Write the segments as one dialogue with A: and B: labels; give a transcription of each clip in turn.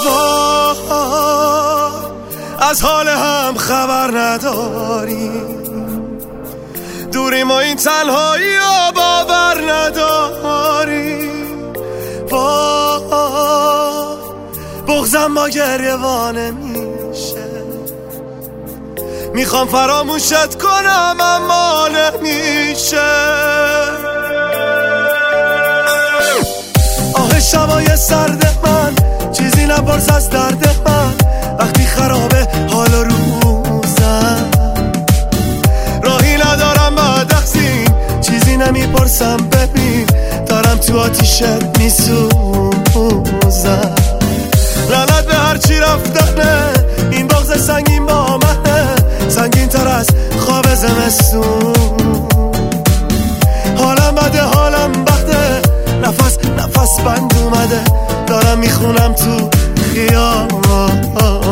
A: از حال هم خبر نداریم، دوریم و این تنهایی رو باور نداریم. بغضم با گریه وانه میشه، میخوام فراموشت کنم اما نمیشه. آه شبای سرد من، چیزی نپرس از درد من، وقتی خرابه حال و روزم. راهی ندارم بعد از این، چیزی نمیپرسم ببین، دارم تو آتیشت میسوزم. لعنت به هرچی رفتنه، این بغض سنگین با منه، سنگین تر از خواب زمستون. حالم بده حالم بده، نفس بند اومده، دارم میخونم تو خیابون.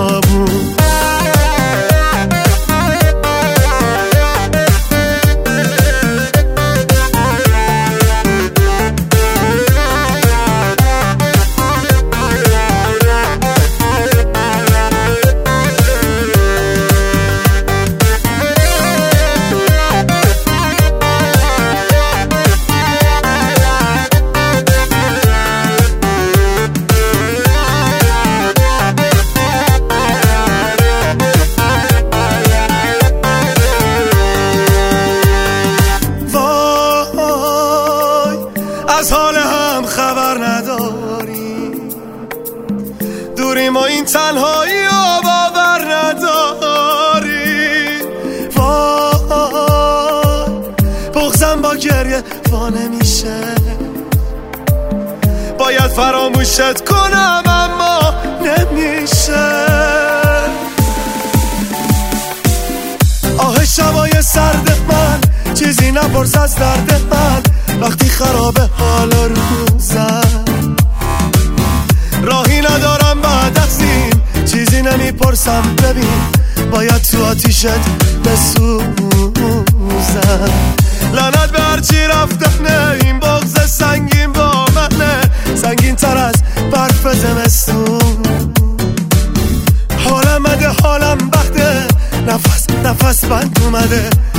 A: از حال هم خبر نداریم، دوریم و این تنهایی رو باور نداریم. بغضم با گریه وانه میشه، باید فراموشت کنم اما نمیشه. آه شبای سرد من، چیزی نپرس از درد من، وقتی خرابه حال و روزم. راهی ندارم بعد از این، چیزی نمیپرسم ببین، باید تو آتیشت بسوزم. لعنت به هرچی رفتنه، این بغض سنگین با منه، سنگین تر از برف زمستون. حالم بده حالم بده، نفس بند اومده،